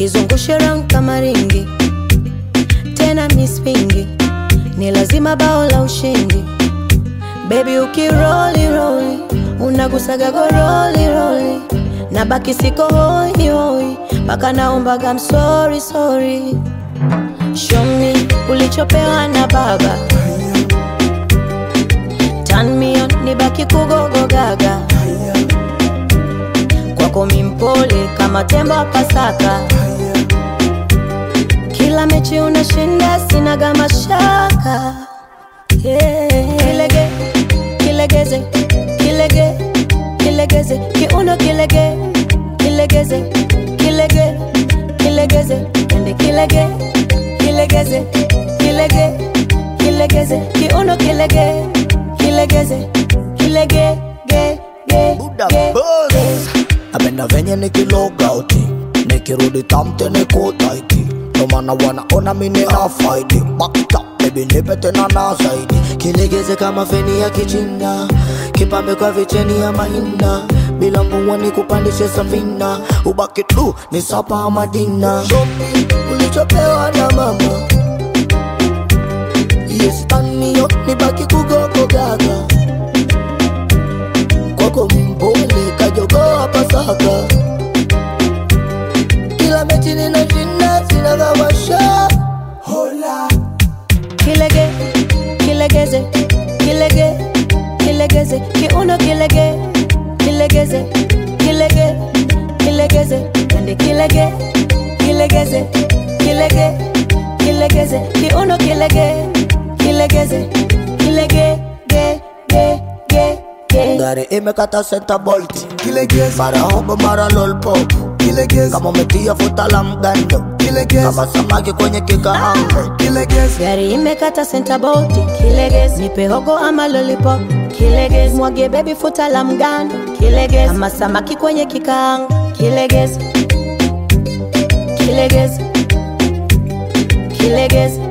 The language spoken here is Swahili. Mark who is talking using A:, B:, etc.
A: kizungushe round kama ringi, tena mispingi, ni lazima bao la ushindi. Baby ukiroli roli, unagusaga goroli roli, na baki siko hoi hoi, paka naombaga I'm sorry sorry. Show me ulichopewa na baba, turn me on, nibaki kugogo gaga. Kwako mimpole kama tembo wa Pasaka, kila mechi unashinda sinaga mashaka. Kilege, kilegeze, kilege, kilegeze, kiuno kilege, kilegeze, kilege, kilegeze, ende kilege, kilegeze, kilege, kilegeze, kiuno kilege, kilegeze, kilege, ge, ge,
B: Buddha Buzz. Napenda venye nikiloga uti, nikirudi tamte niko taiti, ndo maana wanaona mimi na fight. Back it up baby, nipe tena na zaidi. Kilegeze kama feni ya kichina, kipambe kwa vicheni ya mahina, bila mvua nikupandishe safina, ubaki tu ni sapa Madina. Show me ulichopewa na mama, yes turn me up, nibaki kugogo gaga. Kwako mpole kajogoa Pasaka, kila mechi ninashinda sinaga mashaka. Hola
A: kilege, kilegeze, kilege, kilegeze, kiuno kilege, kilegeze, kilege, kilegeze, ende kilege, kilegeze, kilege, kilegeze, kiuno kilege, kilegeze, kilege, ge, ge, ge, ge.
B: gari imekata center bolt, kilegeze, mara hobo mara lollipop, kilegeze, kama umetia futa la mgando, kilegeze, kama samaki kwenye kikaango, kilegeze,
A: gari imekata center bolt, kilegeze, nipe hogo ama lollipop, kilegeze, mwage baby futa la mgando, kilegeze, kama samaki kwenye kikaango, kilegeze, kilegeze, kilegeze.